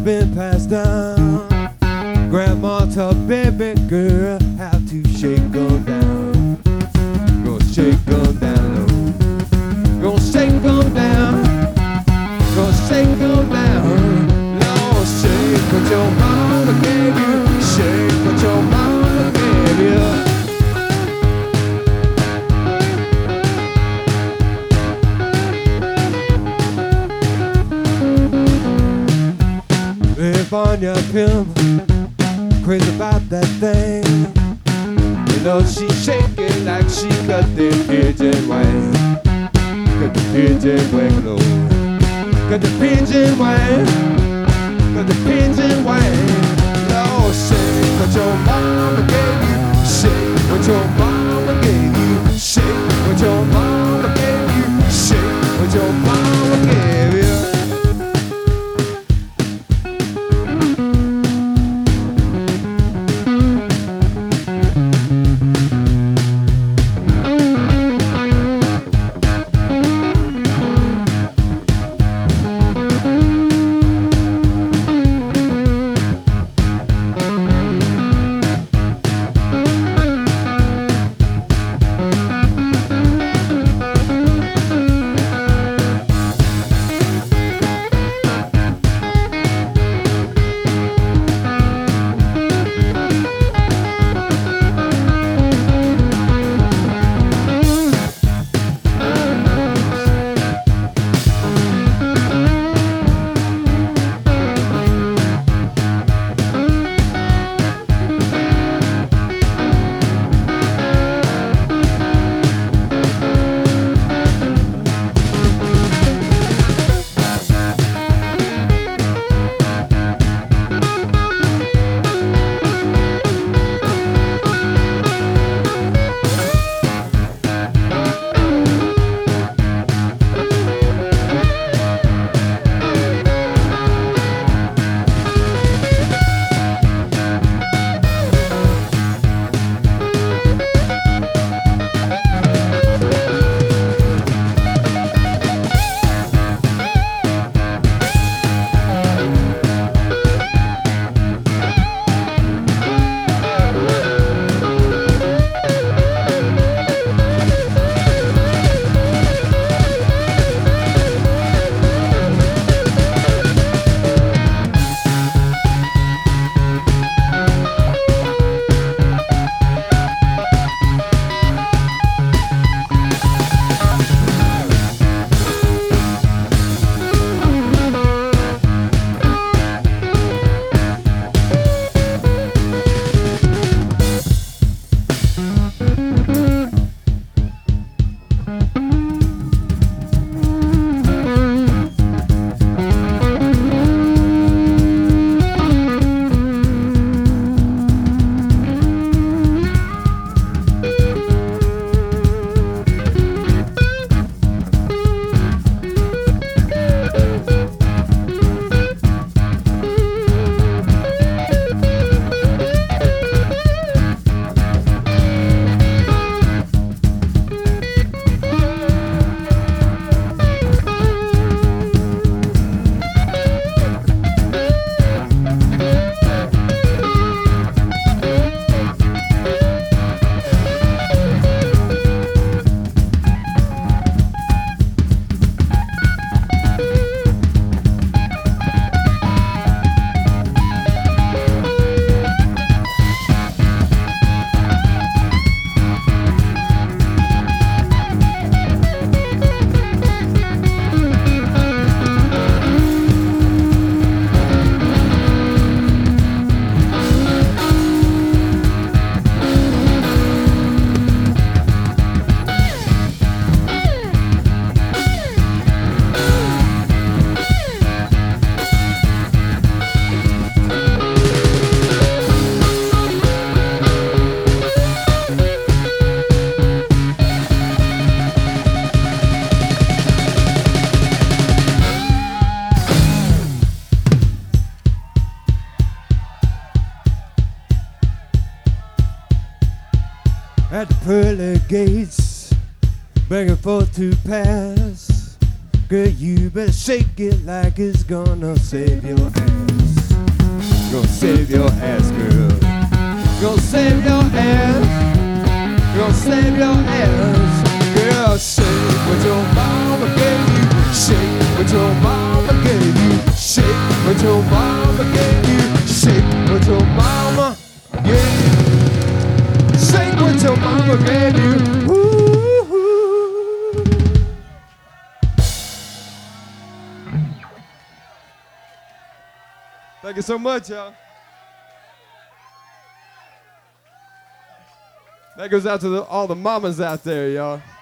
been passed down. Grandma told baby girl how to shake on down. Gonna shake on down low. Gonna shake on down. Gonna shake on down. Lord, shake what your mama gave you. Shake what your mama gave you. If on your pimp, crazy about that thing. You know she shake it like she cut the pigeon wing. Cut the pigeon wing low. Cut the pigeon wing. Cut the pigeon wing. Lord, shake what your mama gave you. Shake what your mama gave you. Shake what your mama gave you. Shake what your mama gave you. at the pearly gates, begging for to pass. Girl, you better shake it like it's gonna save your ass. Gonna save your ass, girl. Gonna save your ass. Gonna save your ass. Girl, shake what your mama gave you. Shake what your mama gave you. Shake what your mama gave you. Shake what your mama gave you. Shake what your mama gave you. Woo-hoo. Thank you so much, y'all. That goes out to all the mamas out there, y'all.